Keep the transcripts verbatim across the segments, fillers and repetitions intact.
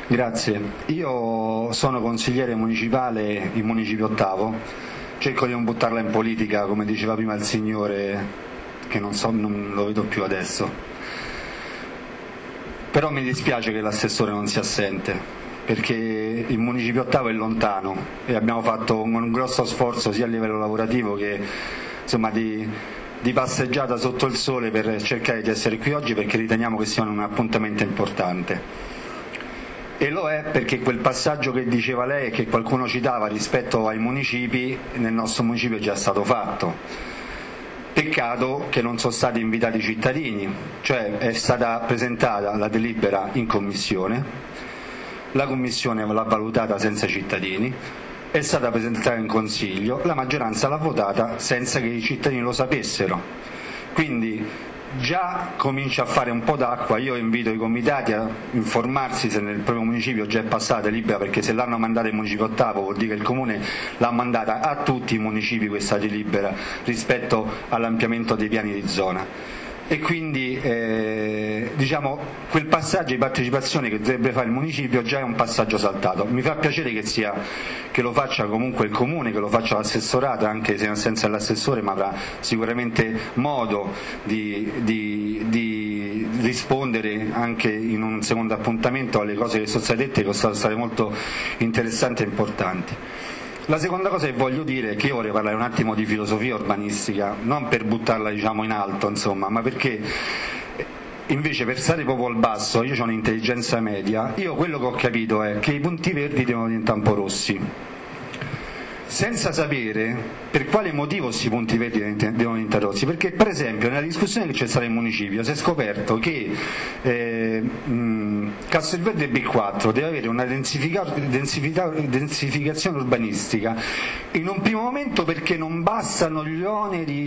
Grazie. Io sono consigliere municipale in Municipio Ottavo, cerco di non buttarla in politica come diceva prima il signore, che non so, non lo vedo più adesso. Però mi dispiace che l'assessore non sia assente, perché il Municipio Ottavo è lontano e abbiamo fatto un grosso sforzo sia a livello lavorativo che insomma di, di passeggiata sotto il sole per cercare di essere qui oggi, perché riteniamo che sia un appuntamento importante. E lo è perché quel passaggio che diceva lei e che qualcuno citava rispetto ai municipi, nel nostro municipio è già stato fatto. Peccato che non sono stati invitati i cittadini, cioè è stata presentata la delibera in commissione, la commissione l'ha valutata senza cittadini, è stata presentata in consiglio, la maggioranza l'ha votata senza che i cittadini lo sapessero. Quindi già comincia a fare un po' d'acqua. Io invito i comitati a informarsi se nel proprio municipio già è passata delibera, perché se l'hanno mandata in Municipio Ottavo vuol dire che il Comune l'ha mandata a tutti i municipi questa delibera rispetto all'ampliamento dei piani di zona. E quindi eh, diciamo quel passaggio di partecipazione che dovrebbe fare il municipio già è un passaggio saltato. Mi fa piacere che, sia, che lo faccia comunque il Comune, che lo faccia l'assessorato, anche se in assenza dell'assessore, ma avrà sicuramente modo di, di, di rispondere anche in un secondo appuntamento alle cose che sono state dette, che sono state molto interessanti e importanti. La seconda cosa che voglio dire è che io vorrei parlare un attimo di filosofia urbanistica, non per buttarla diciamo in alto, insomma, ma perché invece per stare proprio al basso, io ho un'intelligenza media, io quello che ho capito è che i punti verdi devono diventare un po' rossi, senza sapere per quale motivo questi punti verdi devono diventare rossi, perché per esempio nella discussione che c'è stata in municipio si è scoperto che eh, mh, Castelverde B quattro deve avere una densificazione urbanistica in un primo momento perché non bastano gli oneri,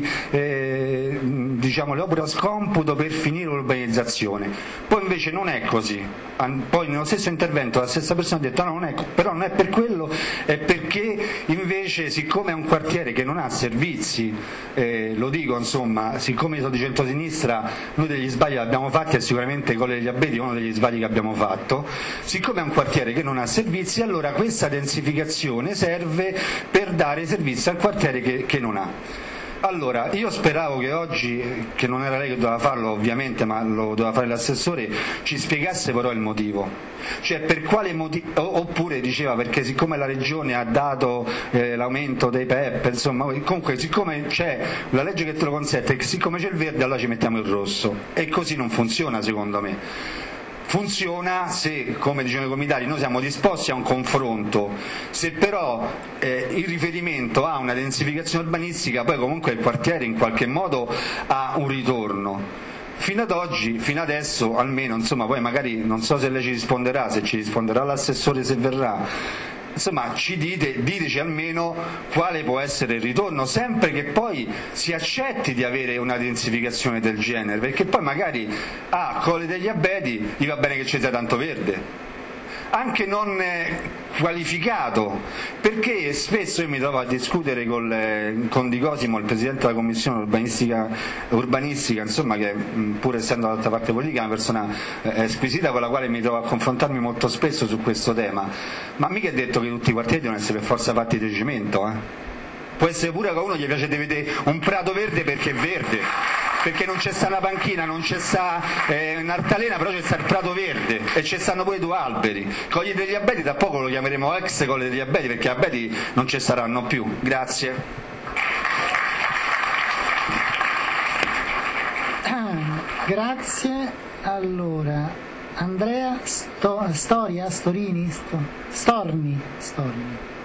eh, diciamo le opere a scomputo per finire l'urbanizzazione, poi invece non è così, poi nello stesso intervento la stessa persona ha detto no, non è, però non è per quello, è perché invece siccome è un quartiere che non ha servizi, eh, lo dico insomma, siccome sono di centrosinistra noi degli sbagli li abbiamo fatti e sicuramente Colle degli Abeti è uno degli sbagli che abbiamo fatto, siccome è un quartiere che non ha servizi allora questa densificazione serve per dare servizi al quartiere che, che non ha. Allora, io speravo che oggi, che non era lei che doveva farlo ovviamente, ma lo doveva fare l'assessore, ci spiegasse però il motivo. Cioè per quale motivo, oppure diceva perché siccome la regione ha dato eh, l'aumento dei P E P, insomma, comunque siccome c'è la legge che te lo consente, siccome c'è il verde allora ci mettiamo il rosso. E così non funziona secondo me. Funziona se, come dicevano i comitati, noi siamo disposti a un confronto, se però eh, il riferimento a una densificazione urbanistica, poi comunque il quartiere in qualche modo ha un ritorno. Fino ad oggi, fino adesso almeno, insomma, poi magari non so se lei ci risponderà, se ci risponderà l'assessore se verrà. Insomma, ci dite, diteci almeno quale può essere il ritorno, sempre che poi si accetti di avere una densificazione del genere, perché poi magari a Colle degli Abeti gli va bene che ci sia tanto verde, anche non qualificato, perché spesso io mi trovo a discutere col, con Di Cosimo, il presidente della commissione urbanistica, urbanistica insomma, che pur essendo dall'altra parte politica è una persona eh, squisita con la quale mi trovo a confrontarmi molto spesso su questo tema, ma mica è detto che tutti i quartieri devono essere per forza fatti di cemento, eh? Può essere pure che a uno gli piace di vedere un prato verde perché è verde, perché non c'è sta una panchina, non c'è sta eh, un'altalena, però c'è sta il prato verde e ci stanno pure due alberi. Colle degli Abeti da poco lo chiameremo ex Colle degli Abeti perché Abeti non ci saranno più. Grazie. Grazie. Allora, Andrea Sto- Storia, Storini, Sto- Storni, Storni.